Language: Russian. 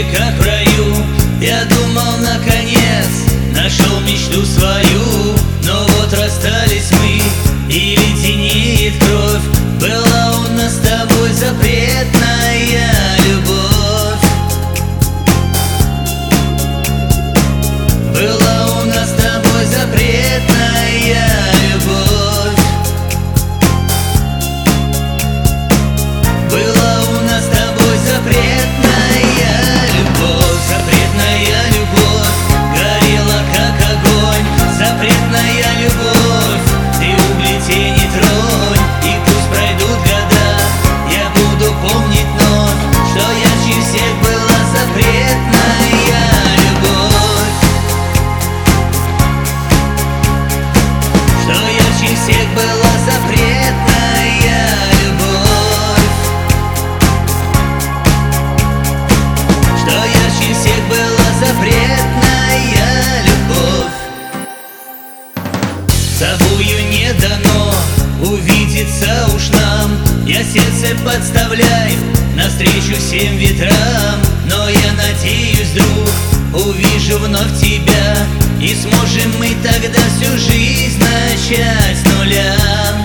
жили как в раю. Я думал, наконец нашел мечту свою, но вот расстались мы, и леденеет кровь. Была у нас с тобой запретная любовь. Была у нас с тобой запретная любовь. Была у нас с тобой запретная любовь. Запретная любовь горела как огонь. Запретная любовь, ты угли те не тронь. И пусть пройдут года, я буду помнить вновь, что ярче всех была запретная любовь. Что ярче всех была запретная любовь. Что ярче всех была запретная любовь. С тобою не дано увидеться уж нам. Я сердце подставляю навстречу всем ветрам. Но я надеюсь, друг, увижу вновь тебя, и сможем мы тогда всю жизнь начать с нуля.